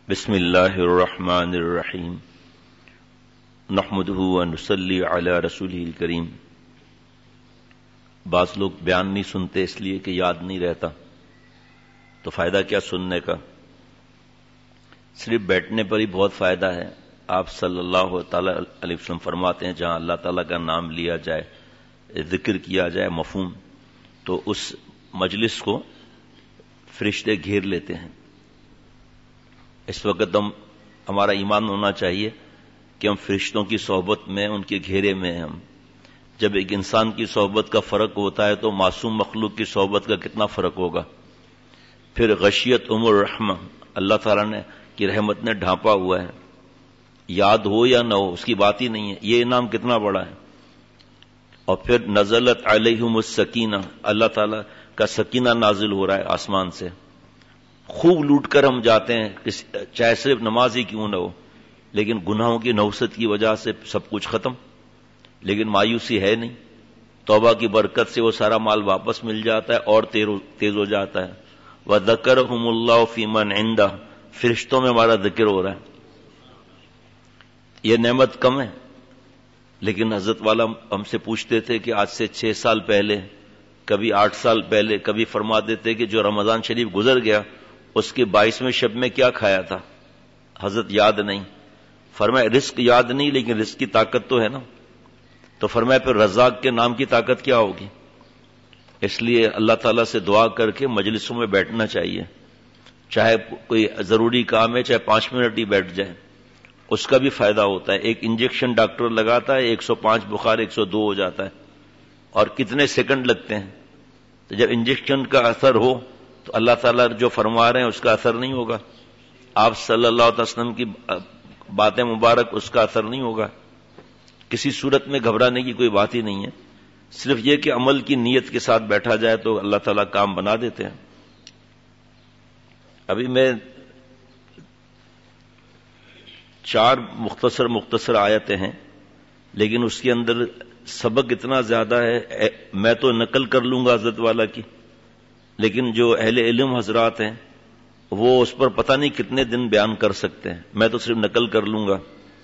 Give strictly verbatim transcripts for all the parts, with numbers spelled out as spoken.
بسم اللہ الرحمن الرحیم نحمدہ ونصلی علی رسولہ الکریم۔ بعض لوگ بیان نہیں سنتے اس لیے کہ یاد نہیں رہتا، تو فائدہ کیا سننے کا؟ صرف بیٹھنے پر ہی بہت فائدہ ہے۔ آپ صلی اللہ تعالی علیہ وسلم فرماتے ہیں جہاں اللہ تعالیٰ کا نام لیا جائے، ذکر کیا جائے مفہوم، تو اس مجلس کو فرشتے گھیر لیتے ہیں۔ اس وقت ہم ہمارا ایمان ہونا چاہیے کہ ہم فرشتوں کی صحبت میں، ان کے گھیرے میں ہیں۔ ہم جب ایک انسان کی صحبت کا فرق ہوتا ہے تو معصوم مخلوق کی صحبت کا کتنا فرق ہوگا۔ پھر غشیت ام الرحمہ، اللہ تعالیٰ نے کی رحمت نے ڈھانپا ہوا ہے، یاد ہو یا نہ ہو اس کی بات ہی نہیں ہے، یہ انعام کتنا بڑا ہے۔ اور پھر نزلت علیہم السکینہ، اللہ تعالیٰ کا سکینہ نازل ہو رہا ہے آسمان سے، خوب لوٹ کر ہم جاتے ہیں، چاہے صرف نماز ہی کیوں نہ ہو، لیکن گناہوں کی نوست کی وجہ سے سب کچھ ختم، لیکن مایوسی ہے نہیں۔ توبہ کی برکت سے وہ سارا مال واپس مل جاتا ہے اور تیز ہو جاتا ہے۔ وَذَكَرَهُمُ اللَّهُ فِي مَنْ عِنْدَهُ، فرشتوں میں ہمارا ذکر ہو رہا ہے۔ یہ نعمت کم ہے، لیکن حضرت والا ہم سے پوچھتے تھے کہ آج سے چھ سال پہلے، کبھی آٹھ سال پہلے، کبھی فرما دیتے کہ جو رمضان شریف گزر گیا اس کے بائیسویں شب میں کیا کھایا تھا، حضرت یاد نہیں۔ فرمایا رزق یاد نہیں لیکن رزق کی طاقت تو ہے نا۔ تو فرمایا پھر رزاق کے نام کی طاقت کیا ہوگی؟ اس لیے اللہ تعالیٰ سے دعا کر کے مجلسوں میں بیٹھنا چاہیے، چاہے کوئی ضروری کام ہے، چاہے پانچ منٹ ہی بیٹھ جائے، اس کا بھی فائدہ ہوتا ہے۔ ایک انجیکشن ڈاکٹر لگاتا ہے، ایک سو پانچ بخار ایک سو دو ہو جاتا ہے، اور کتنے سیکنڈ لگتے ہیں۔ تو جب انجیکشن کا اثر ہو تو اللہ تعالیٰ جو فرما رہے ہیں اس کا اثر نہیں ہوگا، آپ صلی اللہ علیہ وسلم کی باتیں مبارک اس کا اثر نہیں ہوگا۔ کسی صورت میں گھبرانے کی کوئی بات ہی نہیں ہے، صرف یہ کہ عمل کی نیت کے ساتھ بیٹھا جائے تو اللہ تعالیٰ کام بنا دیتے ہیں۔ ابھی میں چار مختصر مختصر آیتیں ہیں، لیکن اس کے اندر سبق اتنا زیادہ ہے، میں تو نقل کر لوں گا حضرت والا کی، لیکن جو اہل علم حضرات ہیں وہ اس پر پتہ نہیں کتنے دن بیان کر سکتے ہیں، میں تو صرف نقل کر لوں گا۔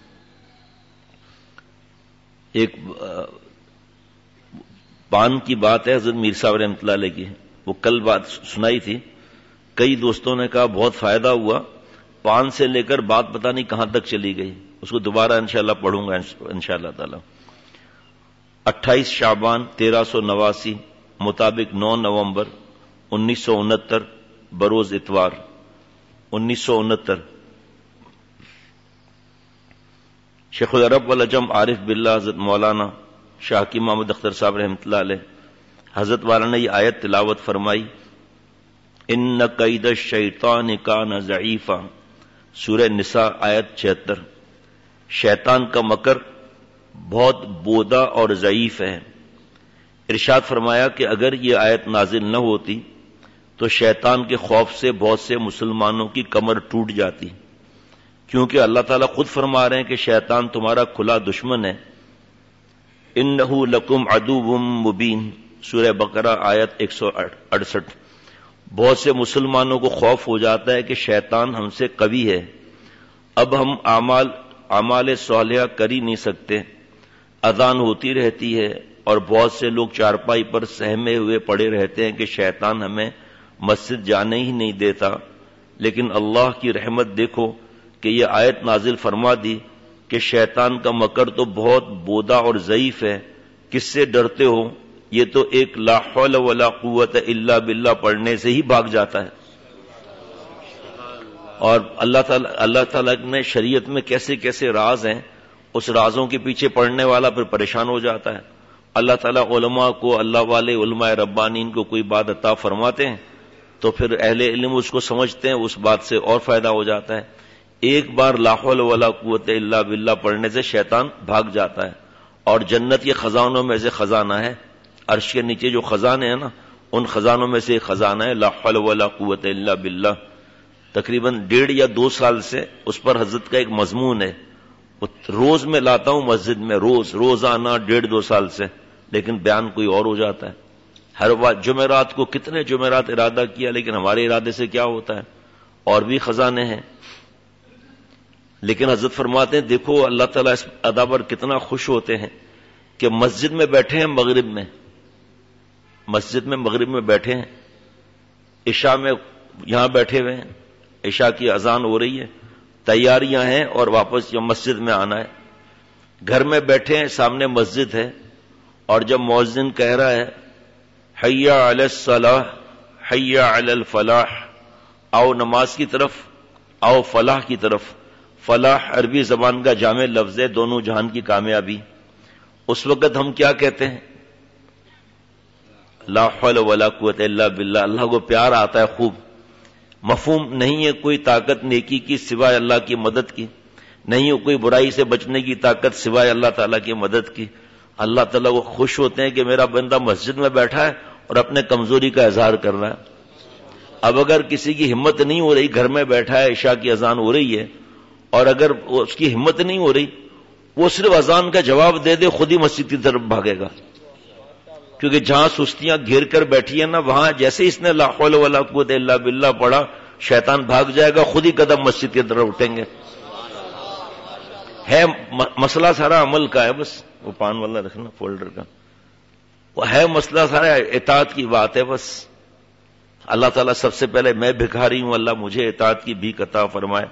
ایک پان کی بات ہے حضرت میر صاحب رحمۃ اللہ علیہ کی، وہ کل بات سنائی تھی، کئی دوستوں نے کہا بہت فائدہ ہوا، پان سے لے کر بات پتہ نہیں کہاں تک چلی گئی، اس کو دوبارہ انشاءاللہ پڑھوں گا انشاءاللہ تعالی۔ اٹھائیس شعبان تیرہ سو نواسی مطابق نو نومبر انیس سو انہتر بروز اتوار انیس سو انہتر شیخ العرب والعجم عارف باللہ حضرت مولانا شاہ کی محمد اختر صاحب رحمۃ اللہ علیہ، حضرت والا نے یہ آیت تلاوت فرمائی، ان قید الشیطان کان ضعیفا، سورہ نساء آیت چھہتر۔ شیطان کا مکر بہت بودا اور ضعیف ہے۔ ارشاد فرمایا کہ اگر یہ آیت نازل نہ ہوتی تو شیطان کے خوف سے بہت سے مسلمانوں کی کمر ٹوٹ جاتی، کیونکہ اللہ تعالیٰ خود فرما رہے ہیں کہ شیطان تمہارا کھلا دشمن ہے۔ انہ لکم عدو مبین، سورہ بقرہ آیت ایک سو اڑسٹھ۔ بہت سے مسلمانوں کو خوف ہو جاتا ہے کہ شیطان ہم سے قوی ہے، اب ہم اعمال اعمال صالحہ کر ہی نہیں سکتے، اذان ہوتی رہتی ہے اور بہت سے لوگ چارپائی پر سہمے ہوئے پڑے رہتے ہیں کہ شیطان ہمیں مسجد جانے ہی نہیں دیتا، لیکن اللہ کی رحمت دیکھو کہ یہ آیت نازل فرما دی کہ شیطان کا مکر تو بہت بودا اور ضعیف ہے، کس سے ڈرتے ہو؟ یہ تو ایک لا حول ولا قوت الا باللہ پڑھنے سے ہی بھاگ جاتا ہے۔ اور اللہ تعالیٰ اللہ تعالیٰ نے شریعت میں کیسے کیسے راز ہیں، اس رازوں کے پیچھے پڑھنے والا پھر پریشان ہو جاتا ہے۔ اللہ تعالیٰ علماء کو، اللہ والے علماء ربانین کو کوئی بات عطا فرماتے ہیں تو پھر اہل علم اس کو سمجھتے ہیں، اس بات سے اور فائدہ ہو جاتا ہے۔ ایک بار لا حول ولا قوت الا باللہ پڑھنے سے شیطان بھاگ جاتا ہے۔ اور جنت کے خزانوں میں سے خزانہ ہے، عرش کے نیچے جو خزانے ہیں نا، ان خزانوں میں سے ایک خزانہ ہے لا حول ولا قوت الا باللہ۔ تقریباً ڈیڑھ یا دو سال سے اس پر حضرت کا ایک مضمون ہے، وہ روز میں لاتا ہوں مسجد میں، روز روزانہ ڈیڑھ دو سال سے، لیکن بیان کوئی اور ہو جاتا ہے۔ ہر بات جمعرات کو کتنے جمعرات ارادہ کیا، لیکن ہمارے ارادے سے کیا ہوتا ہے۔ اور بھی خزانے ہیں، لیکن حضرت فرماتے ہیں دیکھو اللہ تعالیٰ اس ادا پر کتنا خوش ہوتے ہیں کہ مسجد میں بیٹھے ہیں، مغرب میں مسجد میں مغرب میں بیٹھے ہیں، عشاء میں یہاں بیٹھے ہوئے ہیں، عشاء کی اذان ہو رہی ہے، تیاریاں ہیں اور واپس یہ مسجد میں آنا ہے، گھر میں بیٹھے ہیں، سامنے مسجد ہے، اور جب مؤذن کہہ رہا ہے حی علی الصلاح حی علی الفلاح، آؤ نماز کی طرف، آؤ فلاح کی طرف، فلاح عربی زبان کا جامع لفظ ہے، دونوں جہان کی کامیابی، اس وقت ہم کیا کہتے ہیں؟ لا حول ولا قوت الا باللہ، اللہ کو پیار آتا ہے خوب، مفہوم نہیں ہے کوئی طاقت نیکی کی سوائے اللہ کی مدد کی، نہیں ہے کوئی برائی سے بچنے کی طاقت سوائے اللہ تعالیٰ کی مدد کی، اللہ تعالیٰ کو خوش ہوتے ہیں کہ میرا بندہ مسجد میں بیٹھا ہے اور اپنے کمزوری کا اظہار کر رہا ہے۔ اب اگر کسی کی ہمت نہیں ہو رہی، گھر میں بیٹھا ہے، عشاء کی اذان ہو رہی ہے، اور اگر اس کی ہمت نہیں ہو رہی، وہ صرف اذان کا جواب دے دے، خود ہی مسجد کی طرف بھاگے گا، کیونکہ جہاں سستیاں گھیر کر بیٹھی ہیں نا، وہاں جیسے اس نے لا حول ولا قوت الا باللہ پڑھا، شیطان بھاگ جائے گا، خود ہی قدم مسجد کی طرف اٹھیں گے۔ ہے مسئلہ سارا عمل کا ہے، بس وہ پان والا رکھنا فولڈر کا، وہ ہے مسئلہ سارا اطاعت کی بات ہے بس۔ اللہ تعالیٰ سب سے پہلے میں بھکاری ہوں، اللہ مجھے اطاعت کی بھیک عطا فرمائے۔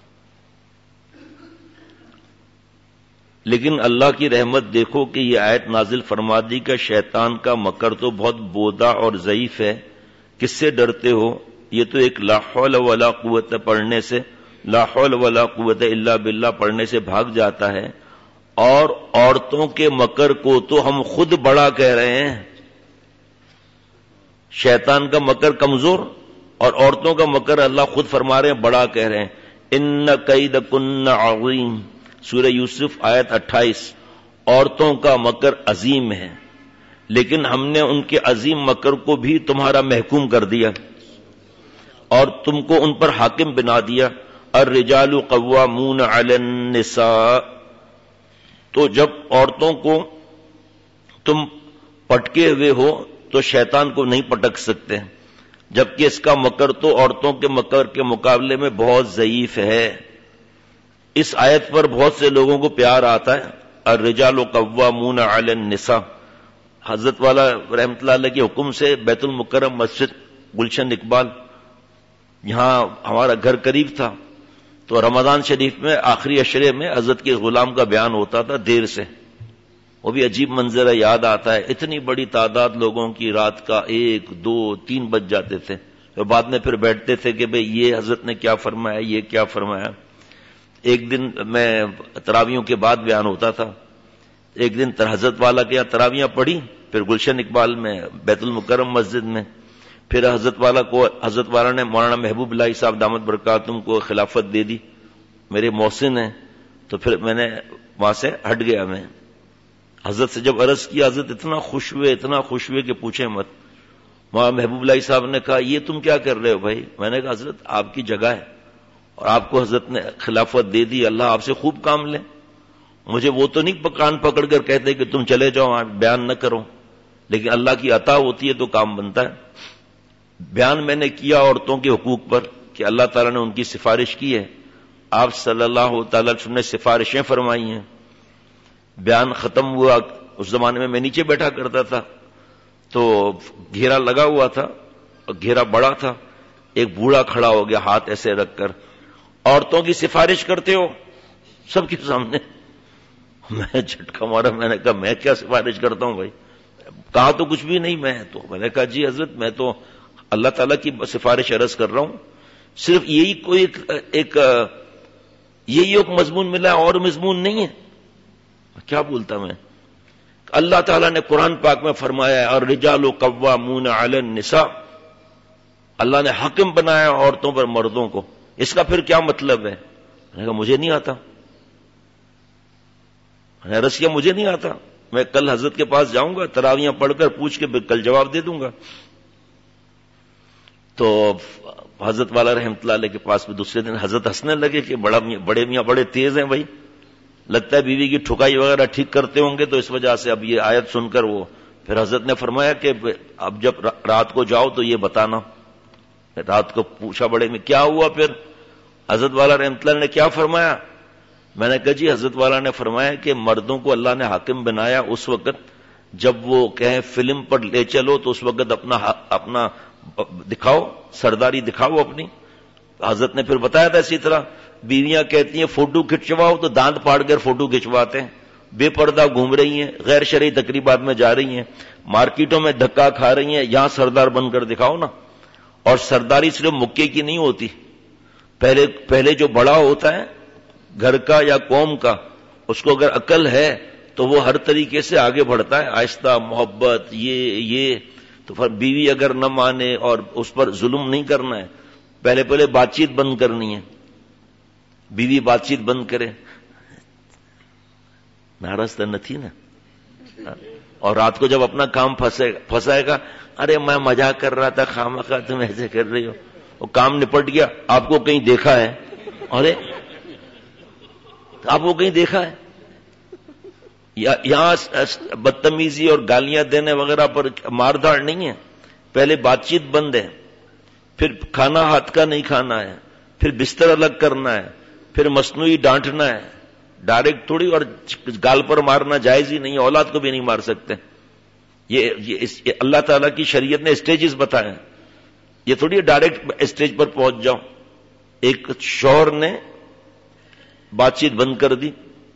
لیکن اللہ کی رحمت دیکھو کہ یہ آیت نازل فرما دی کہ شیطان کا مکر تو بہت بودا اور ضعیف ہے، کس سے ڈرتے ہو؟ یہ تو ایک لا حول ولا قوت پڑھنے سے، لا حول ولا قوت الا باللہ پڑھنے سے بھاگ جاتا ہے، اور عورتوں کے مکر کو تو ہم خود بڑا کہہ رہے ہیں۔ شیطان کا مکر کمزور اور عورتوں کا مکر اللہ خود فرما رہے ہیں بڑا کہہ رہے ہیں۔ ان کیدکن عظیم، سورہ یوسف آیت اٹھائیس، عورتوں کا مکر عظیم ہے، لیکن ہم نے ان کے عظیم مکر کو بھی تمہارا محکوم کر دیا اور تم کو ان پر حاکم بنا دیا۔ الرجال قوامون علی النساء، تو جب عورتوں کو تم پٹکے ہوئے ہو تو شیطان کو نہیں پٹک سکتے، جبکہ اس کا مکر تو عورتوں کے مکر کے مقابلے میں بہت ضعیف ہے۔ اس آیت پر بہت سے لوگوں کو پیار آتا ہے، الرجال قوامون علی النساء۔ حضرت والا رحمۃ اللہ علیہ کے حکم سے بیت المکرم مسجد گلشن اقبال، یہاں ہمارا گھر قریب تھا، تو رمضان شریف میں آخری عشرے میں حضرت کے غلام کا بیان ہوتا تھا دیر سے، وہ بھی عجیب منظر ہے، یاد آتا ہے، اتنی بڑی تعداد لوگوں کی، رات کا ایک دو تین بج جاتے تھے، تو بعد میں پھر بیٹھتے تھے کہ بھئی یہ حضرت نے کیا فرمایا، یہ کیا فرمایا۔ ایک دن میں تراویحوں کے بعد بیان ہوتا تھا، ایک دن حضرت والا کے یہاں تراویحاں پڑھی، پھر گلشن اقبال میں بیت المکرم مسجد میں، پھر حضرت والا کو حضرت والا نے مولانا محبوب اللہ صاحب دامت برکاتہم کو خلافت دے دی، میرے محسن ہیں، تو پھر میں نے وہاں سے ہٹ گیا۔ میں حضرت سے جب عرض کیا، حضرت اتنا خوش ہوئے اتنا خوش ہوئے کہ پوچھیں مت۔ مولانا محبوب اللہ صاحب نے کہا یہ تم کیا کر رہے ہو بھائی؟ میں نے کہا حضرت آپ کی جگہ ہے اور آپ کو حضرت نے خلافت دے دی، اللہ آپ سے خوب کام لیں، مجھے وہ تو نہیں کان پکڑ کر کہتے کہ تم چلے جاؤ آپ بیان نہ کرو، لیکن اللہ کی عطا ہوتی ہے تو کام بنتا ہے۔ بیان میں نے کیا عورتوں کے حقوق پر کہ اللہ تعالیٰ نے ان کی سفارش کی ہے، آپ صلی اللہ تعالی علیہ وسلم نے سفارشیں فرمائی ہیں۔ بیان ختم ہوا، اس زمانے میں میں نیچے بیٹھا کرتا تھا، تو گھیرا لگا ہوا تھا، گھیرا بڑا تھا، ایک بوڑھا کھڑا ہو گیا ہاتھ ایسے رکھ کر، عورتوں کی سفارش کرتے ہو سب کے سامنے۔ میں جھٹکا مارا، میں نے کہا میں کیا سفارش کرتا ہوں بھائی؟ کہا تو کچھ بھی نہیں، میں تو میں نے کہا جی حضرت میں تو اللہ تعالیٰ کی سفارش عرض کر رہا ہوں، صرف یہی کوئی ایک, ایک یہی ایک مضمون ملا ہے اور مضمون نہیں ہے۔ کیا بولتا میں؟ اللہ تعالیٰ نے قرآن پاک میں فرمایا ہے الرجال قوامون علی النساء، اللہ نے حاکم بنایا عورتوں پر مردوں کو، اس کا پھر کیا مطلب ہے؟ میں نے کہا مجھے نہیں آتا، رسیہ مجھے نہیں آتا، میں کل حضرت کے پاس جاؤں گا، تراویحاں پڑھ کر پوچھ کے کل جواب دے دوں گا۔ تو حضرت والا رحمۃ اللہ علیہ کے پاس بھی دوسرے دن حضرت ہنسنے لگے کہ بڑا بڑے میاں بڑے تیز ہیں بھائی، لگتا ہے بیوی کی ٹھکائی وغیرہ ٹھیک کرتے ہوں گے، تو اس وجہ سے اب یہ آیت سن کر وہ پھر حضرت نے فرمایا کہ اب جب رات کو جاؤ تو یہ بتانا۔ رات کو پوچھا بڑے میں کیا ہوا، پھر حضرت والا رحمۃ اللہ نے کیا فرمایا میں نے کہا جی حضرت والا نے فرمایا کہ مردوں کو اللہ نے حاکم بنایا اس وقت جب وہ کہیں فلم پر لے چلو تو اس وقت اپنا اپنا دکھاؤ، سرداری دکھاؤ اپنی. حضرت نے پھر بتایا تھا اسی طرح بیویاں کہتی ہیں فوٹو کھچواؤ تو دانت پھاڑ کر فوٹو کھچواتے ہیں، بے پردہ گھوم رہی ہیں، غیر شرعی تقریبات میں جا رہی ہیں، مارکیٹوں میں دھکا کھا رہی ہیں، یہاں سردار بن کر دکھاؤ نا. اور سرداری صرف مکے کی نہیں ہوتی، پہلے پہلے جو بڑا ہوتا ہے گھر کا یا قوم کا، اس کو اگر عقل ہے تو وہ ہر طریقے سے آگے بڑھتا ہے، آہستہ محبت یہ یہ تو پھر بیوی اگر نہ مانے اور اس پر ظلم نہیں کرنا ہے، پہلے پہلے بات چیت بند کرنی ہے. بیوی بات چیت بند کرے، ناراض تو نہ تھی نا. اور رات کو جب اپنا کام پھنسائے گا، ارے میں مزاق کر رہا تھا، خامخواہ تم ایسے کر رہی ہو، وہ کام نپٹ گیا، آپ کو کہیں دیکھا ہے؟ ارے آپ کو کہیں دیکھا ہے؟ یہاں بدتمیزی اور گالیاں دینے وغیرہ پر مار دھاڑ نہیں ہے، پہلے بات چیت بند ہے، پھر کھانا ہاتھ کا نہیں کھانا ہے، پھر بستر الگ کرنا ہے، پھر مصنوعی ڈانٹنا ہے، ڈائریکٹ تھوڑی، اور گال پر مارنا جائز ہی نہیں ہے، اولاد کو بھی نہیں مار سکتے. یہ, یہ, یہ اللہ تعالیٰ کی شریعت نے اسٹیجز بتائے ہیں، یہ تھوڑی ڈائریکٹ اسٹیج پر پہنچ جاؤ. ایک شوہر نے بات چیت بند کر دی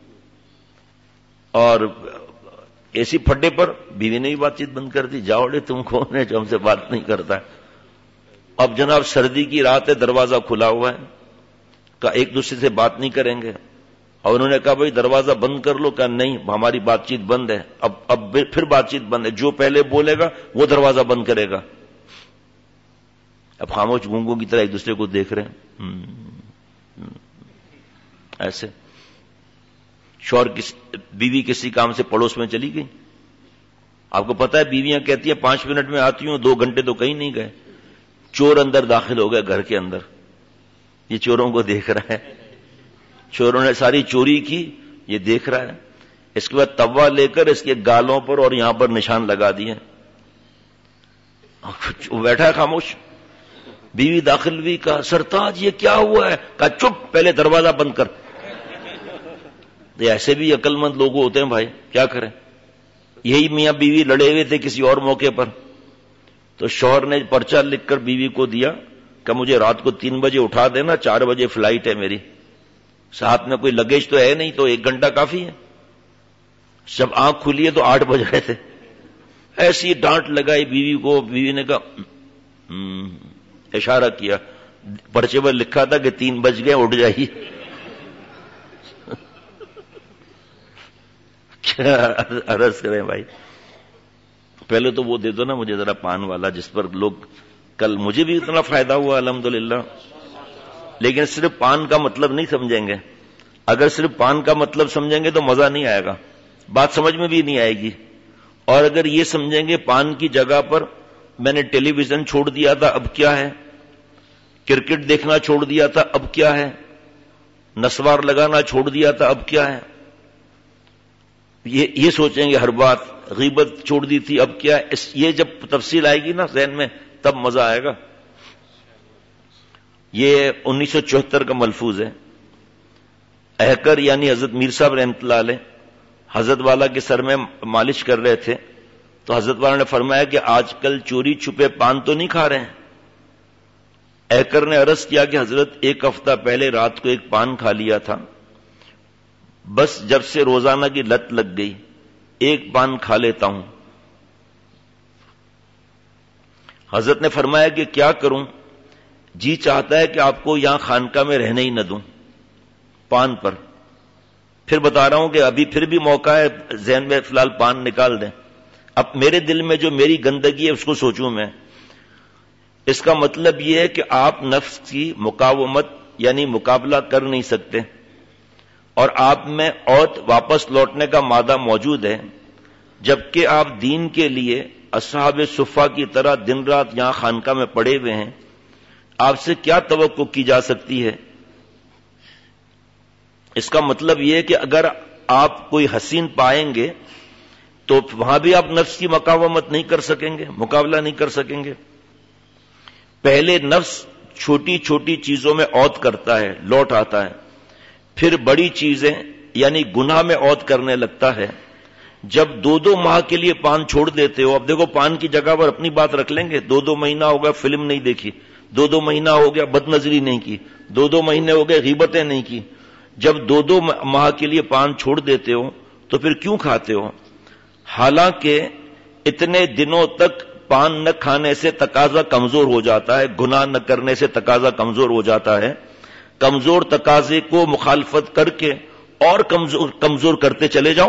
اور ایسی پھڈے پر بیوی نے بھی بات چیت بند کر دی. جاؤ ڈے تم کون ہے جو ہم سے بات نہیں کرتا ہے؟ اب جناب سردی کی رات ہے، دروازہ کھلا ہوا ہے، کہ ایک دوسرے سے بات نہیں کریں گے، اور انہوں نے کہا بھائی دروازہ بند کر لو. کہا نہیں، ہماری بات چیت بند ہے. اب اب پھر بات چیت بند ہے، جو پہلے بولے گا وہ دروازہ بند کرے گا. اب خاموش گونگوں کی طرح ایک دوسرے کو دیکھ رہے ہیں. ایسے شوہر کس بیوی کسی کام سے پڑوس میں چلی گئی. آپ کو پتا ہے بیویاں کہتی ہیں پانچ منٹ میں آتی ہوں، دو گھنٹے تو کہیں نہیں گئے. چور اندر داخل ہو گیا گھر کے اندر، یہ چوروں کو دیکھ رہا ہے، چوروں نے ساری چوری کی، یہ دیکھ رہا ہے. اس کے بعد توا لے کر اس کے گالوں پر اور یہاں پر نشان لگا دیے. وہ بیٹھا ہے خاموش. بیوی داخل بھی، کہا سرتاج یہ کیا ہوا ہے؟ کہا چپ، پہلے دروازہ بند کر. ایسے بھی عقل مند لوگ ہوتے ہیں بھائی، کیا کریں. یہی میاں بیوی لڑے ہوئے تھے کسی اور موقع پر، تو شوہر نے پرچہ لکھ کر بیوی کو دیا کہ مجھے رات کو تین بجے اٹھا دینا، چار بجے فلائٹ ہے میری، ساتھ میں کوئی لگیج تو ہے نہیں، تو ایک گھنٹہ کافی ہے. جب آنکھ کھلی ہے تو آٹھ بج رہے تھے. ایسی ڈانٹ لگائی بیوی کو. بیوی نے کہا اشارہ کیا، پرچے پر لکھا تھا کہ تین بج گئے، اٹھ جائیے. کیا عرض کریں بھائی. پہلے تو وہ دے دو نا مجھے ذرا پان والا، جس پر لوگ، کل مجھے بھی اتنا فائدہ ہوا الحمدللہ. لیکن صرف پان کا مطلب نہیں سمجھیں گے. اگر صرف پان کا مطلب سمجھیں گے تو مزہ نہیں آئے گا، بات سمجھ میں بھی نہیں آئے گی. اور اگر یہ سمجھیں گے پان کی جگہ پر میں نے ٹیلی ویژن چھوڑ دیا تھا اب کیا ہے، کرکٹ دیکھنا چھوڑ دیا تھا اب کیا ہے، نسوار لگانا چھوڑ دیا تھا اب کیا ہے، یہ یہ سوچیں گے ہر بات. غیبت چھوڑ دی تھی اب کیا ہے. یہ جب تفصیل آئے گی نا ذہن میں تب مزہ آئے گا. یہ انیس سو چوہتر کا ملفوظ ہے. احکر یعنی حضرت میر صاحب رحمۃ اللہ علیہ حضرت والا کے سر میں مالش کر رہے تھے، تو حضرت والا نے فرمایا کہ آج کل چوری چھپے پان تو نہیں کھا رہے ہیں. احکر نے عرض کیا کہ حضرت ایک ہفتہ پہلے رات کو ایک پان کھا لیا تھا، بس جب سے روزانہ کی لت لگ گئی ایک پان کھا لیتا ہوں. حضرت نے فرمایا کہ کیا کروں، جی چاہتا ہے کہ آپ کو یہاں خانقاہ میں رہنے ہی نہ دوں پان پر. پھر بتا رہا ہوں کہ ابھی پھر بھی موقع ہے، ذہن میں فی الحال پان نکال دیں. اب میرے دل میں جو میری گندگی ہے اس کو سوچوں میں. اس کا مطلب یہ ہے کہ آپ نفس کی مقاومت یعنی مقابلہ کر نہیں سکتے، اور آپ میں اوت واپس لوٹنے کا مادہ موجود ہے، جبکہ آپ دین کے لیے اصحاب صفہ کی طرح دن رات یہاں خانقاہ میں پڑے ہوئے ہیں. آپ سے کیا توقع کی جا سکتی ہے؟ اس کا مطلب یہ ہے کہ اگر آپ کوئی حسین پائیں گے تو وہاں بھی آپ نفس کی مقاومت نہیں کر سکیں گے، مقابلہ نہیں کر سکیں گے. پہلے نفس چھوٹی چھوٹی چیزوں میں اوت کرتا ہے، لوٹ آتا ہے. پھر بڑی چیزیں یعنی گناہ میں عود کرنے لگتا ہے جب دو دو ماہ کے لیے پان چھوڑ دیتے ہو. اب دیکھو پان کی جگہ پر اپنی بات رکھ لیں گے, دو دو مہینہ ہو گیا فلم نہیں دیکھی, دو دو مہینہ ہو گیا بد نظری نہیں کی, دو دو مہینے ہو گئے غیبتیں نہیں کی. جب دو دو ماہ کے لیے پان چھوڑ دیتے ہو تو پھر کیوں کھاتے ہو؟ حالانکہ اتنے دنوں تک پان نہ کھانے سے تقاضا کمزور ہو جاتا ہے, گناہ نہ کرنے سے تقاضا کمزور ہو جاتا ہے. کمزور تقاضے کو مخالفت کر کے اور کمزور کمزور کرتے چلے جاؤ,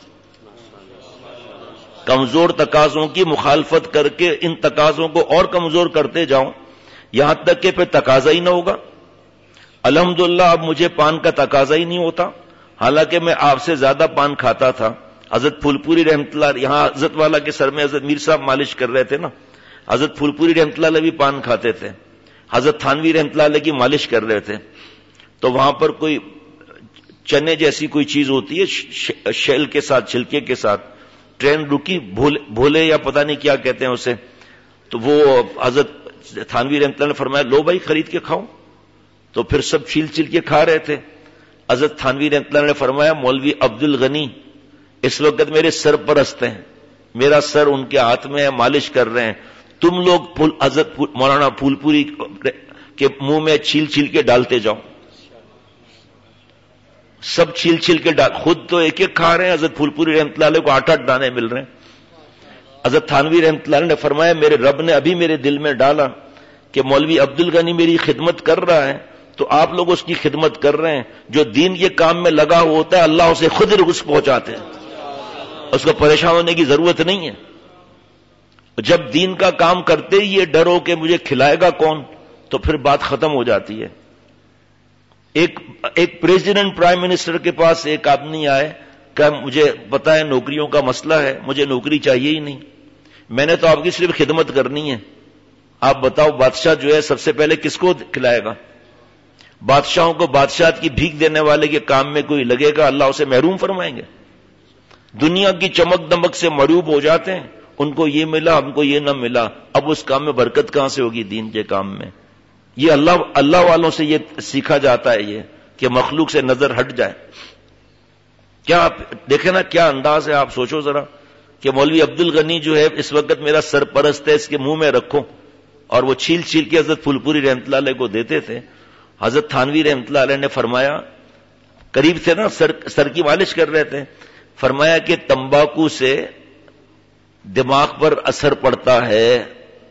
کمزور تقاضوں کی مخالفت کر کے ان تقاضوں کو اور کمزور کرتے جاؤ یہاں تک کہ پھر تقاضا ہی نہ ہوگا. الحمدللہ اب مجھے پان کا تقاضا ہی نہیں ہوتا, حالانکہ میں آپ سے زیادہ پان کھاتا تھا. حضرت پھول پوری رحمت اللہ, یہاں حضرت والا کے سر میں حضرت میر صاحب مالش کر رہے تھے نا, حضرت پھول پوری رحمت اللہ علیہ بھی پان کھاتے تھے, حضرت تھانوی رحمت اللہ علیہ کی مالش کر رہے تھے. تو وہاں پر کوئی چنے جیسی کوئی چیز ہوتی ہے شیل کے ساتھ, چھلکے کے ساتھ, ٹرین رکی, بھولے یا پتہ نہیں کیا کہتے ہیں اسے, تو وہ حضرت تھانوی رحمت اللہ نے فرمایا لو بھائی خرید کے کھاؤ. تو پھر سب چھیل چھیل کے کھا رہے تھے. حضرت تھانوی رحمت اللہ نے فرمایا مولوی عبد الغنی اس وقت میرے سر پرست ہیں, میرا سر ان کے ہاتھ میں ہے, مالش کر رہے ہیں, تم لوگ حضرت مولانا پھول پوری کے منہ میں چھیل چھیل کے ڈالتے جاؤ. سب چھیل چھیل کے ڈال, خود تو ایک ایک کھا رہے ہیں, حضرت پھول پوری رحمت اللہ علیہ کو آٹھ آٹھ دانے مل رہے ہیں. حضرت تھانوی رحمت اللہ نے فرمایا میرے رب نے ابھی میرے دل میں ڈالا کہ مولوی عبد الغنی میری خدمت کر رہا ہے تو آپ لوگ اس کی خدمت کر رہے ہیں. جو دین کے کام میں لگا ہوا ہوتا ہے اللہ اسے خود رزق پہنچاتے ہیں, اس کو پریشان ہونے کی ضرورت نہیں ہے. جب دین کا کام کرتے ہی یہ ڈرو کہ مجھے کھلائے گا کون, تو پھر بات ختم ہو جاتی ہے. ایک ایک پریزیڈنٹ پرائم منسٹر کے پاس ایک آدمی آئے کہ مجھے پتا ہے نوکریوں کا مسئلہ ہے, مجھے نوکری چاہیے ہی نہیں, میں نے تو آپ کی صرف خدمت کرنی ہے, آپ بتاؤ بادشاہ جو ہے سب سے پہلے کس کو کھلائے گا؟ بادشاہوں کو بادشاہت کی بھیک دینے والے کے کام میں کوئی لگے گا اللہ اسے محروم فرمائیں گے. دنیا کی چمک دمک سے مروب ہو جاتے ہیں, ان کو یہ ملا ہم کو یہ نہ ملا, اب اس کام میں برکت کہاں سے ہوگی دین کے کام میں؟ یہ اللہ اللہ والوں سے یہ سیکھا جاتا ہے یہ کہ مخلوق سے نظر ہٹ جائے. کیا آپ دیکھیں نا کیا انداز ہے, آپ سوچو ذرا کہ مولوی عبد الغنی جو ہے اس وقت میرا سرپرست ہے, اس کے منہ میں رکھو, اور وہ چھیل چھیل کے حضرت پھول پوری رحمت اللہ علیہ کو دیتے تھے. حضرت تھانوی رحمت اللہ علیہ نے فرمایا, قریب سے نا سر سر کی مالش کر رہے تھے, فرمایا کہ تمباکو سے دماغ پر اثر پڑتا ہے,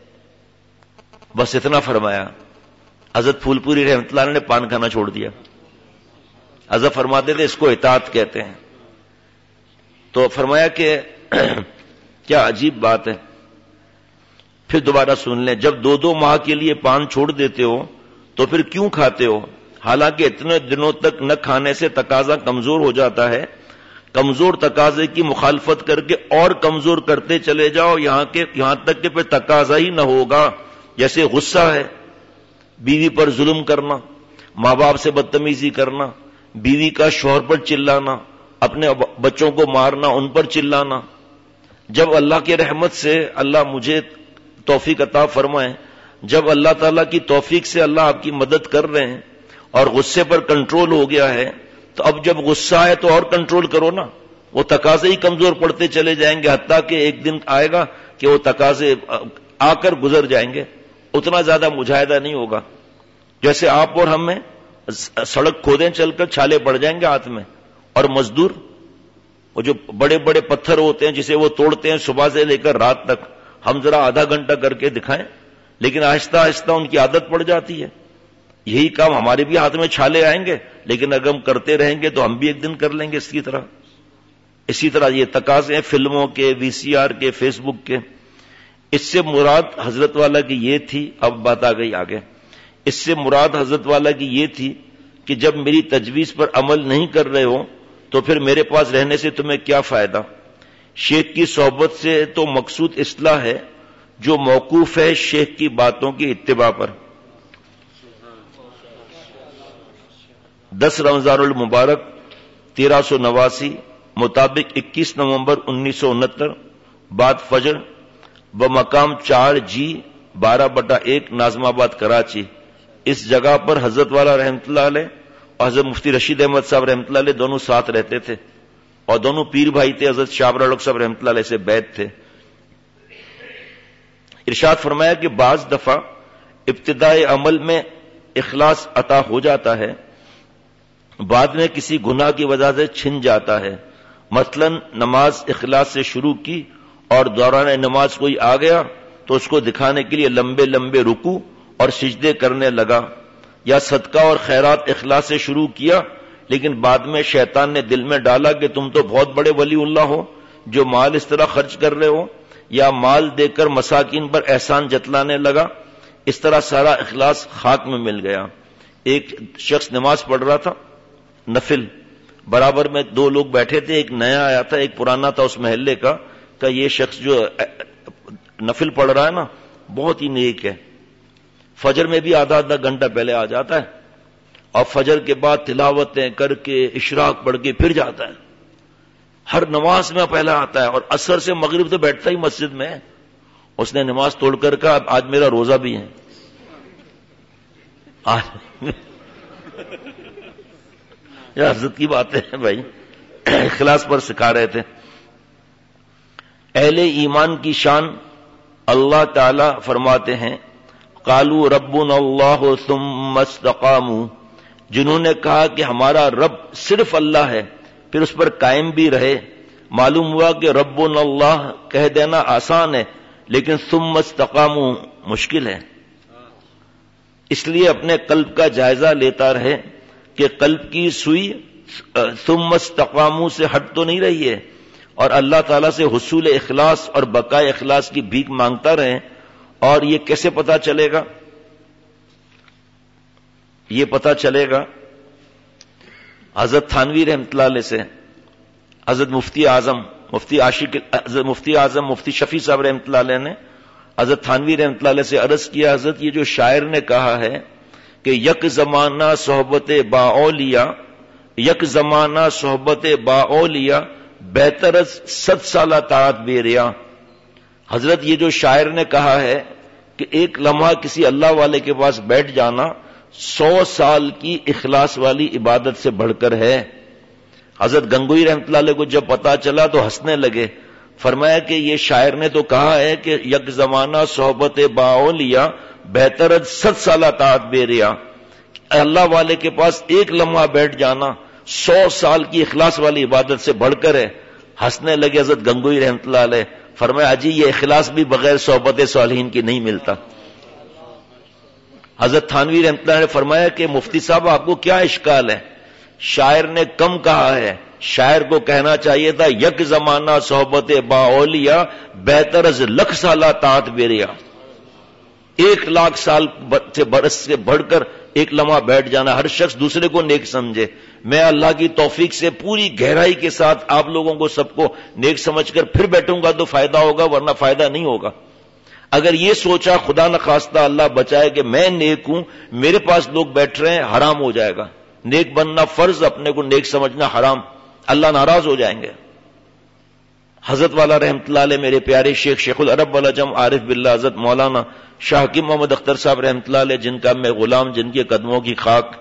بس اتنا فرمایا. حضرت پھول پوری رحمت اللہ علیہ نے پان کھانا چھوڑ دیا. حضرت فرماتے تھے اس کو اطاعت کہتے ہیں. تو فرمایا کہ کیا عجیب بات ہے. پھر دوبارہ سن لیں, جب دو دو ماہ کے لیے پان چھوڑ دیتے ہو تو پھر کیوں کھاتے ہو؟ حالانکہ اتنے دنوں تک نہ کھانے سے تقاضا کمزور ہو جاتا ہے. کمزور تقاضے کی مخالفت کر کے اور کمزور کرتے چلے جاؤ یہاں کے یہاں تک کہ پھر تقاضا ہی نہ ہوگا. جیسے غصہ ہے, بیوی پر ظلم کرنا, ماں باپ سے بدتمیزی کرنا, بیوی کا شوہر پر چلانا, اپنے بچوں کو مارنا, ان پر چلانا. جب اللہ کی رحمت سے اللہ مجھے توفیق عطا فرمائے, جب اللہ تعالیٰ کی توفیق سے اللہ آپ کی مدد کر رہے ہیں اور غصے پر کنٹرول ہو گیا ہے, تو اب جب غصہ آئے تو اور کنٹرول کرو نا. وہ تقاضے ہی کمزور پڑتے چلے جائیں گے, حتیٰ کہ ایک دن آئے گا کہ وہ تقاضے آ کر گزر جائیں گے, اتنا زیادہ مجاہدہ نہیں ہوگا. جیسے آپ اور ہم میں سڑک کھودیں چل کر چھالے پڑ جائیں گے ہاتھ میں, اور مزدور وہ جو بڑے بڑے پتھر ہوتے ہیں جسے وہ توڑتے ہیں صبح سے لے کر رات تک, ہم ذرا آدھا گھنٹہ کر کے دکھائیں, لیکن آہستہ آہستہ ان کی عادت پڑ جاتی ہے. یہی کام ہمارے بھی ہاتھ میں چھالے آئیں گے, لیکن اگر ہم کرتے رہیں گے تو ہم بھی ایک دن کر لیں گے اسی طرح. اسی طرح یہ تقاضے ہیں فلموں کے, وی سی آر کے, فیس بک کے. اس سے مراد حضرت والا کی یہ تھی, اب بات آ گئی آگے. اس سے مراد حضرت والا کی یہ تھی کہ جب میری تجویز پر عمل نہیں کر رہے ہو تو پھر میرے پاس رہنے سے تمہیں کیا فائدہ. شیخ کی صحبت سے تو مقصود اصلاح ہے جو موقوف ہے شیخ کی باتوں کی اتباع پر. دس رمضان المبارک تیرہ سو نواسی مطابق اکیس نومبر انیس سو انہتر بعد فجر بمقام چار جی بارہ بٹا ایک ناظم آباد کراچی. اس جگہ پر حضرت والا رحمت اللہ علیہ اور حضرت مفتی رشید احمد صاحب رحمۃ اللہ علیہ دونوں ساتھ رہتے تھے اور دونوں پیر بھائی تھے. حضرت شاہ ابرالحق صاحب رحمۃ اللہ علیہ سے بیعت تھے. ارشاد فرمایا کہ بعض دفعہ ابتدائی عمل میں اخلاص عطا ہو جاتا ہے، بعد میں کسی گناہ کی وجہ سے چھن جاتا ہے. مثلا نماز اخلاص سے شروع کی اور دوران نماز کوئی آ گیا تو اس کو دکھانے کے لیے لمبے لمبے رکوع اور سجدے کرنے لگا، یا صدقہ اور خیرات اخلاص سے شروع کیا لیکن بعد میں شیطان نے دل میں ڈالا کہ تم تو بہت بڑے ولی اللہ ہو جو مال اس طرح خرچ کر رہے ہو، یا مال دے کر مساکین پر احسان جتلانے لگا. اس طرح سارا اخلاص خاک میں مل گیا. ایک شخص نماز پڑھ رہا تھا نفل، برابر میں دو لوگ بیٹھے تھے، ایک نیا آیا تھا ایک پرانا تھا اس محلے کا. کہ یہ شخص جو نفل پڑھ رہا ہے نا بہت ہی نیک ہے، فجر میں بھی آدھا آدھا گھنٹہ پہلے آ جاتا ہے اور فجر کے بعد تلاوتیں کر کے اشراق پڑھ کے پھر جاتا ہے. ہر نماز میں پہلا آتا ہے اور عصر سے مغرب تو بیٹھتا ہی مسجد میں. اس نے نماز توڑ کر کہا آج میرا روزہ بھی ہے. آج یہ حضرت کی باتیں ہیں بھائی، اخلاص پر سکھا رہے تھے. اہل ایمان کی شان اللہ تعالی فرماتے ہیں قالوا ربنا اللہ ثم استقاموا، جنہوں نے کہا کہ ہمارا رب صرف اللہ ہے پھر اس پر قائم بھی رہے. معلوم ہوا کہ ربنا اللہ کہہ دینا آسان ہے لیکن ثم استقاموا مشکل ہے. اس لیے اپنے قلب کا جائزہ لیتا رہے کہ قلب کی سوئی ثم استقاموا سے ہٹ تو نہیں رہی ہے، اور اللہ تعالیٰ سے حصول اخلاص اور بقائے اخلاص کی بھیک مانگتا رہے. اور یہ کیسے پتا چلے گا؟ یہ پتا چلے گا حضرت تھانوی رحمۃ اللہ علیہ سے حضرت مفتی اعظم مفتی عاشق حضرت مفتی اعظم مفتی شفیع صاحب رحمۃ اللہ علیہ نے حضرت تھانوی رحمۃ اللہ علیہ سے عرض کیا حضرت یہ جو شاعر نے کہا ہے کہ یک زمانہ صحبت با اولیاء یک زمانہ صحبت با اولیاء بہتر از صد سالہ طاعت بے ریا. حضرت یہ جو شاعر نے کہا ہے کہ ایک لمحہ کسی اللہ والے کے پاس بیٹھ جانا سو سال کی اخلاص والی عبادت سے بڑھ کر ہے. حضرت گنگوئی رحمۃ اللہ علیہ کو جب پتا چلا تو ہنسنے لگے. فرمایا کہ یہ شاعر نے تو کہا ہے کہ یک زمانہ صحبت با اولیاء بہتر از صد سالہ طاعت بے ریا، اللہ والے کے پاس ایک لمحہ بیٹھ جانا سو سال کی اخلاص والی عبادت سے بڑھ کر ہے. ہنسنے لگے حضرت گنگوئی رحمۃ اللہ علیہ. فرمایا اجی یہ اخلاص بھی بغیر صحبت صالحین کی نہیں ملتا. حضرت تھانوی رحمۃ اللہ نے فرمایا کہ مفتی صاحب آپ کو کیا اشکال ہے، شاعر نے کم کہا ہے، شاعر کو کہنا چاہیے تھا یک زمانہ صحبت با اولیاء بہتر از لکھ سالہ طاعت بے ریا. ایک لاکھ سال سے برس سے بڑھ کر ایک لمحہ بیٹھ جانا. ہر شخص دوسرے کو نیک سمجھے. میں اللہ کی توفیق سے پوری گہرائی کے ساتھ آپ لوگوں کو سب کو نیک سمجھ کر پھر بیٹھوں گا تو فائدہ ہوگا ورنہ فائدہ نہیں ہوگا. اگر یہ سوچا خدا نخواستہ اللہ بچائے کہ میں نیک ہوں میرے پاس لوگ بیٹھ رہے ہیں حرام ہو جائے گا. نیک بننا فرض، اپنے کو نیک سمجھنا حرام، اللہ ناراض ہو جائیں گے. حضرت والا رحمت اللہ علیہ میرے پیارے شیخ شیخ العرب والعجم عارف باللہ حضرت مولانا شاہ حکیم محمد اختر صاحب رحمت اللہ علیہ، جن کا میں غلام، جن کے قدموں کی خاک.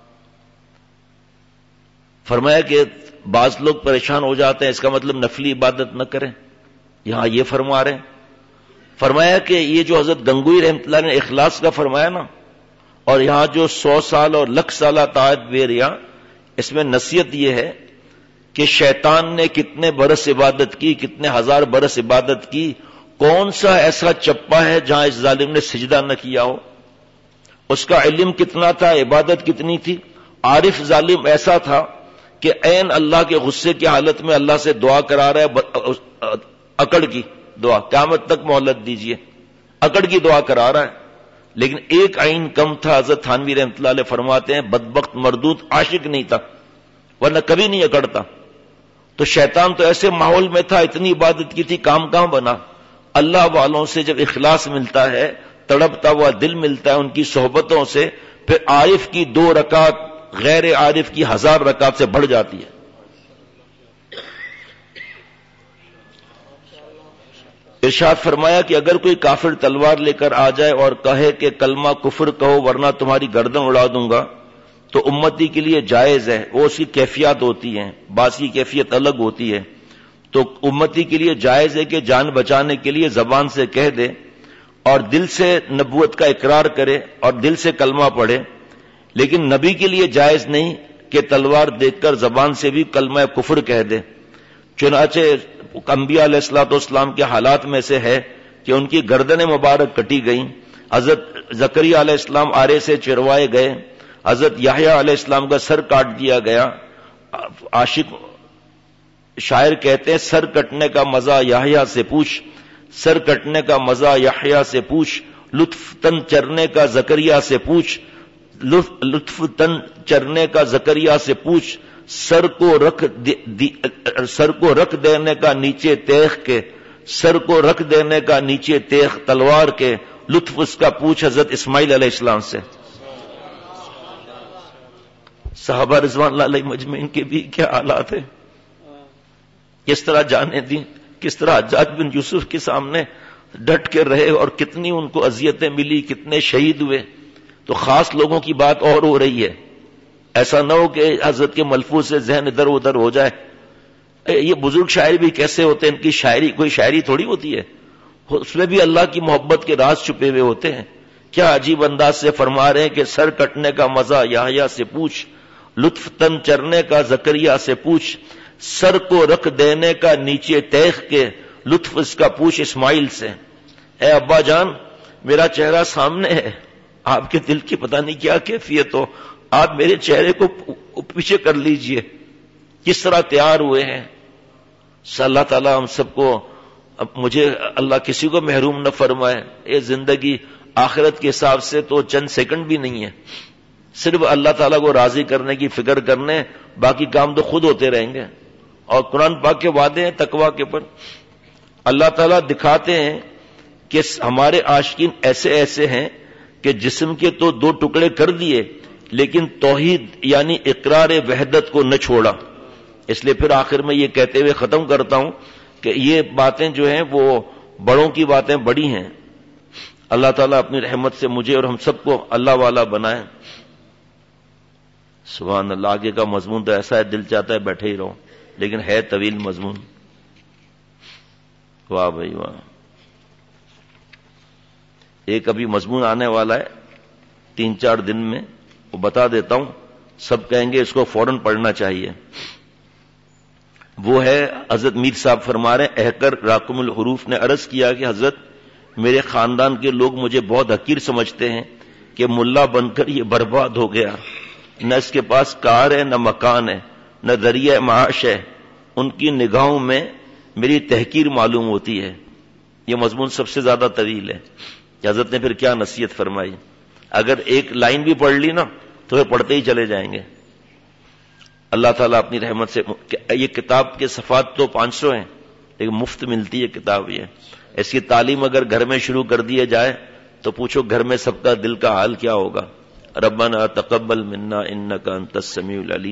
فرمایا کہ بعض لوگ پریشان ہو جاتے ہیں اس کا مطلب نفلی عبادت نہ کریں، یہاں یہ فرما رہے ہیں. فرمایا کہ یہ جو حضرت گنگوئی رحمت اللہ نے اخلاص کا فرمایا نا، اور یہاں جو سو سال اور لکھ سالہ طاعت بے ریا، اس میں نصیحت یہ ہے کہ شیطان نے کتنے برس عبادت کی، کتنے ہزار برس عبادت کی، کون سا ایسا چپا ہے جہاں اس ظالم نے سجدہ نہ کیا ہو. اس کا علم کتنا تھا، عبادت کتنی تھی. عارف ظالم ایسا تھا کہ عین اللہ کے غصے کی حالت میں اللہ سے دعا کرا رہا ہے، اکڑ کی دعا، قیامت تک مہلت دیجیے، اکڑ کی دعا کرا رہا ہے. لیکن ایک عین کم تھا. حضرت تھانوی رحمۃ اللہ علیہ فرماتے ہیں بدبخت مردود عاشق نہیں تھا ورنہ کبھی نہیں اکڑتا. تو شیطان تو ایسے ماحول میں تھا، اتنی عبادت کی تھی، کام کہاں بنا. اللہ والوں سے جب اخلاص ملتا ہے، تڑپتا ہوا دل ملتا ہے ان کی صحبتوں سے، پھر عارف کی دو رکعت غیر عارف کی ہزار رکعت سے بڑھ جاتی ہے. ارشاد فرمایا کہ اگر کوئی کافر تلوار لے کر آ جائے اور کہے کہ کلمہ کفر کہو ورنہ تمہاری گردن اڑا دوں گا، تو امتی کے لیے جائز ہے، وہ اس کی کیفیات ہوتی ہیں، بعض کی کیفیت الگ ہوتی ہے، تو امتی کے لیے جائز ہے کہ جان بچانے کے لیے زبان سے کہہ دے اور دل سے نبوت کا اقرار کرے اور دل سے کلمہ پڑھے، لیکن نبی کے لیے جائز نہیں کہ تلوار دیکھ کر زبان سے بھی کلمہ کفر کہہ دے۔ چنانچہ انبیاء علیہ الصلوۃ والسلام کے حالات میں سے ہے کہ ان کی گردنیں مبارک کٹی گئیں، حضرت زکریا علیہ السلام آرے سے چروائے گئے، حضرت یحییٰ علیہ السلام کا سر کاٹ دیا گیا۔ عاشق شاعر کہتے ہیں سر کٹنے کا مزہ یحییٰ سے پوچھ، سر کٹنے کا مزہ یحییٰ سے پوچھ، لطف تن چرنے کا زکریا سے پوچھ، لطف تن چرنے کا زکریا سے پوچھ، سر کو رکھ دی, دی, سر کو رکھ دینے کا نیچے تیغ کے، سر کو رکھ دینے کا نیچے تیغ تلوار کے، لطف اس کا پوچھ حضرت اسماعیل علیہ السلام سے۔ صحابہ رضوان اللہ علیہ مجمعین کے بھی کیا حالات ہیں، کس طرح جانیں دی، کس طرح حجاج بن یوسف کے سامنے ڈٹ کے رہے اور کتنی ان کو اذیتیں ملی، کتنے شہید ہوئے۔ تو خاص لوگوں کی بات اور ہو رہی ہے، ایسا نہ ہو کہ حضرت کے ملفوظ سے ذہن ادھر ادھر ہو جائے۔ یہ بزرگ شاعر بھی کیسے ہوتے ہیں، ان کی شاعری کوئی شاعری تھوڑی ہوتی ہے، اس میں بھی اللہ کی محبت کے راز چھپے ہوئے ہوتے ہیں۔ کیا عجیب انداز سے فرما رہے ہیں کہ سر کٹنے کا مزہ یحییٰ سے پوچھ، لطف تن چرنے کا زکریا سے پوچھ، سر کو رکھ دینے کا نیچے تیغ کے، لطف اس کا پوچھ اسماعیل سے۔ اے ابا جان، میرا چہرہ سامنے ہے، آپ کے دل کی پتہ نہیں کیا کیفیت ہو، آپ میرے چہرے کو پیچھے کر لیجئے، کس طرح تیار ہوئے ہیں۔ اللہ تعالیٰ ہم سب کو، اب مجھے اللہ کسی کو محروم نہ فرمائے۔ یہ زندگی آخرت کے حساب سے تو چند سیکنڈ بھی نہیں ہے، صرف اللہ تعالیٰ کو راضی کرنے کی فکر کرنے، باقی کام تو خود ہوتے رہیں گے۔ اور قرآن پاک کے وعدے ہیں تقویٰ کے پر، اللہ تعالیٰ دکھاتے ہیں کہ ہمارے عاشقین ایسے ایسے ہیں کہ جسم کے تو دو ٹکڑے کر دیے لیکن توحید یعنی اقرار وحدت کو نہ چھوڑا۔ اس لیے پھر آخر میں یہ کہتے ہوئے ختم کرتا ہوں کہ یہ باتیں جو ہیں وہ بڑوں کی باتیں بڑی ہیں۔ اللہ تعالیٰ اپنی رحمت سے مجھے اور ہم سب کو اللہ والا بنائے۔ سبحان اللہ۔ آگے کا مضمون تو ایسا ہے دل چاہتا ہے بیٹھے ہی رہو، لیکن ہے طویل مضمون۔ واہ بھائی واہ۔ ایک ابھی مضمون آنے والا ہے تین چار دن میں، وہ بتا دیتا ہوں، سب کہیں گے اس کو فوراً پڑھنا چاہیے۔ وہ ہے حضرت میر صاحب فرما رہے ہیں، احکر راکم الحروف نے عرض کیا کہ حضرت میرے خاندان کے لوگ مجھے بہت حقیر سمجھتے ہیں کہ ملا بن کر یہ برباد ہو گیا، نہ اس کے پاس کار ہے، نہ مکان ہے، نہ ذریعہ معاش ہے، ان کی نگاہوں میں میری تحقیر معلوم ہوتی ہے۔ یہ مضمون سب سے زیادہ طویل ہے۔ حضرت نے پھر کیا نصیحت فرمائی، اگر ایک لائن بھی پڑھ لی نا تو وہ پڑھتے ہی چلے جائیں گے۔ اللہ تعالیٰ اپنی رحمت سے، یہ کتاب کے صفحات تو پانچ سو ہیں لیکن مفت ملتی ہے کتاب۔ یہ اس کی تعلیم اگر گھر میں شروع کر دیے جائے تو پوچھو گھر میں سب کا دل کا حال کیا ہوگا۔ ربنا تقبل منا انک انت السمیع العلیم۔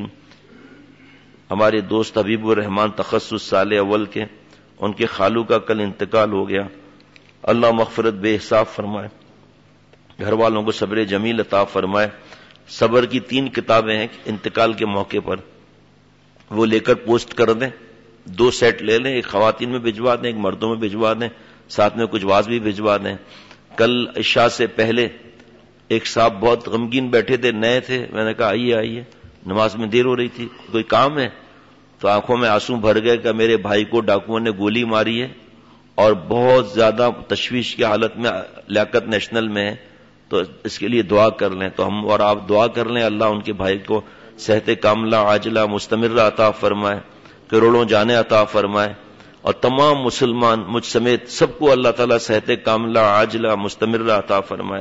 ہمارے دوست حبیب الرحمان تخصص سال اول کے، ان کے خالو کا کل انتقال ہو گیا، اللہ مغفرت بے حساب فرمائے، گھر والوں کو صبر جمیل عطا فرمائے۔ صبر کی تین کتابیں ہیں انتقال کے موقع پر، وہ لے کر پوسٹ کر دیں، دو سیٹ لے لیں، ایک خواتین میں بھجوا دیں، ایک مردوں میں بھجوا دیں، ساتھ میں کچھ واز بھی بھجوا دیں۔ کل عشاء سے پہلے ایک صاحب بہت غمگین بیٹھے تھے، نئے تھے، میں نے کہا آئیے آئیے، نماز میں دیر ہو رہی تھی، کوئی کام ہے؟ تو آنکھوں میں آنسو بھر گئے کہ میرے بھائی کو ڈاکوؤں نے گولی ماری ہے اور بہت زیادہ تشویش کی حالت میں لیاقت نیشنل میں ہے، تو اس کے لیے دعا کر لیں۔ تو ہم اور آپ دعا کر لیں، اللہ ان کے بھائی کو صحت کاملہ عاجلہ مستمرہ عطا فرمائے، کروڑوں جانیں عطا فرمائے، اور تمام مسلمان مجھ سمیت سب کو اللہ تعالیٰ صحت کاملہ عاجلہ مستمرہ عطا فرمائے۔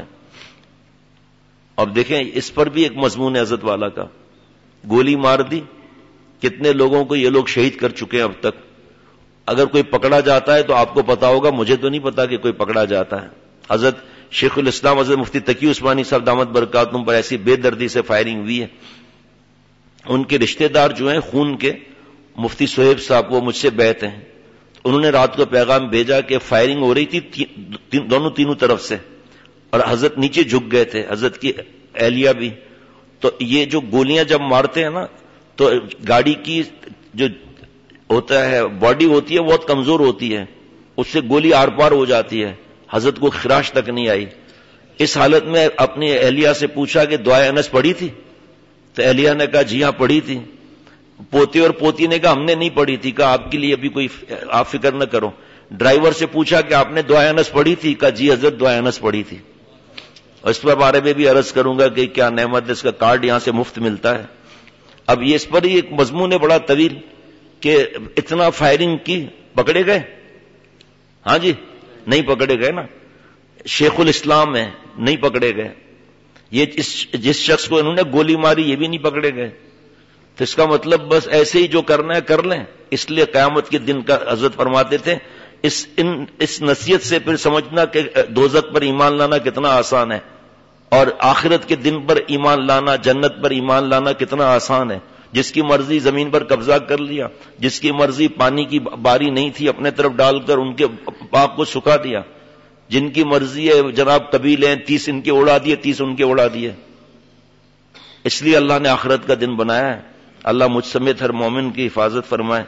اب دیکھیں اس پر بھی ایک مضمون ہے حضرت والا کا، گولی مار دی، کتنے لوگوں کو یہ لوگ شہید کر چکے ہیں اب تک۔ اگر کوئی پکڑا جاتا ہے تو آپ کو پتا ہوگا، مجھے تو نہیں پتا کہ کوئی پکڑا جاتا ہے۔ حضرت شیخ الاسلام حضرت مفتی تقی عثمانی صاحب دامت برکاتہم پر ایسی بے دردی سے فائرنگ ہوئی ہے، ان کے رشتہ دار جو ہیں خون کے، مفتی صہیب صاحب، وہ مجھ سے بیعت ہیں، انہوں نے رات کو پیغام بھیجا کہ فائرنگ ہو رہی تھی دونوں تینوں طرف سے، اور حضرت نیچے جھک گئے تھے، حضرت کی اہلیہ بھی، تو یہ جو گولیاں جب مارتے ہیں نا تو گاڑی کی جو ہوتا ہے باڈی ہوتی ہے بہت کمزور ہوتی ہے، اس سے گولی آر پار ہو جاتی ہے. حضرت کو خراش تک نہیں آئی. اس حالت میں اپنی اہلیہ سے پوچھا کہ دعائے انس پڑھی تھی؟ تو اہلیہ نے کہا جی ہاں پڑھی تھی. پوتے اور پوتی نے کہا ہم نے نہیں پڑھی تھی. کہا آپ کے لیے ابھی کوئی آپ فکر نہ کرو. ڈرائیور سے پوچھا کہ آپ نے دعائے انس پڑھی تھی؟ کہا جی حضرت دعائے انس پڑھی تھی. اور اس پر بارے میں بھی عرض کروں گا کہ کیا نعمت، اس کا کارڈ یہاں سے مفت ملتا ہے. اب یہ اس پر ہی ایک مضمون ہے بڑا طویل کہ اتنا فائرنگ کی، پکڑے گئے؟ ہاں جی نہیں پکڑے گئے نا. شیخ الاسلام ہے نہیں پکڑے گئے. یہ جس شخص کو انہوں نے گولی ماری یہ بھی نہیں پکڑے گئے. تو اس کا مطلب بس ایسے ہی جو کرنا ہے کر لیں. اس لیے قیامت کے دن کا حضرت فرماتے تھے اس ان اس نصیحت سے پھر سمجھنا کہ دوزخ پر ایمان لانا کتنا آسان ہے اور آخرت کے دن پر ایمان لانا، جنت پر ایمان لانا کتنا آسان ہے. جس کی مرضی زمین پر قبضہ کر لیا، جس کی مرضی پانی کی باری نہیں تھی اپنے طرف ڈال کر ان کے پاک کو سکھا دیا، جن کی مرضی ہے جناب قبیلے تیس ان کے اڑا دیے، تیس ان کے اڑا دیے. اس لیے اللہ نے آخرت کا دن بنایا ہے. اللہ مجھ سمیت ہر مومن کی حفاظت فرمائے.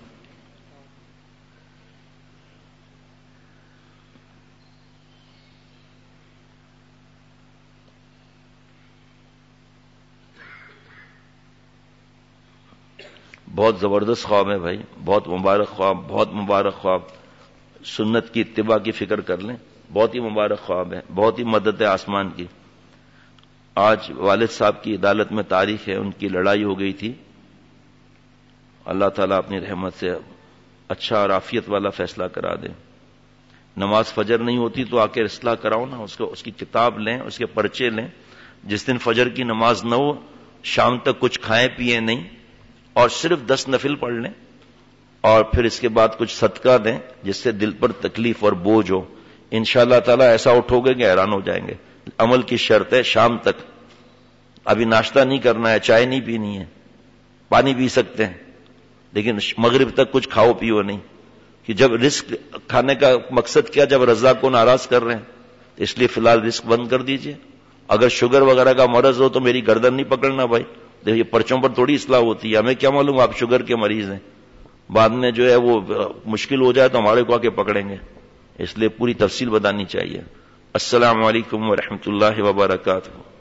بہت زبردست خواب ہے بھائی، بہت مبارک خواب، بہت مبارک خواب. سنت کی اتباع کی فکر کر لیں، بہت ہی مبارک خواب ہے، بہت ہی مدد ہے آسمان کی. آج والد صاحب کی عدالت میں تاریخ ہے، ان کی لڑائی ہو گئی تھی. اللہ تعالیٰ اپنی رحمت سے اچھا اور عافیت والا فیصلہ کرا دے. نماز فجر نہیں ہوتی تو آ کے اصلاح کراؤ نا، اس کو اس کی کتاب لیں، اس کے پرچے لیں. جس دن فجر کی نماز نہ ہو شام تک کچھ کھائیں پیئیں نہیں اور صرف دس نفل پڑھ لیں اور پھر اس کے بعد کچھ صدقہ دیں جس سے دل پر تکلیف اور بوجھ ہو. انشاءاللہ تعالیٰ ایسا اٹھو گے کہ حیران ہو جائیں گے. عمل کی شرط ہے شام تک. ابھی ناشتہ نہیں کرنا ہے، چائے نہیں پینی ہے، پانی پی سکتے ہیں لیکن مغرب تک کچھ کھاؤ پیو نہیں. کہ جب رزق کھانے کا مقصد کیا، جب رزاق کو ناراض کر رہے ہیں اس لیے فی الحال رزق بند کر دیجئے. اگر شوگر وغیرہ کا مرض ہو تو میری گردن نہیں پکڑنا بھائی. یہ پرچوں پر تھوڑی اصلاح ہوتی ہے. ہمیں کیا معلوم آپ شوگر کے مریض ہیں، بعد میں جو ہے وہ مشکل ہو جائے تو ہمارے کو آ کے پکڑیں گے. اس لیے پوری تفصیل بتانی چاہیے. السلام علیکم ورحمۃ اللہ وبرکاتہ.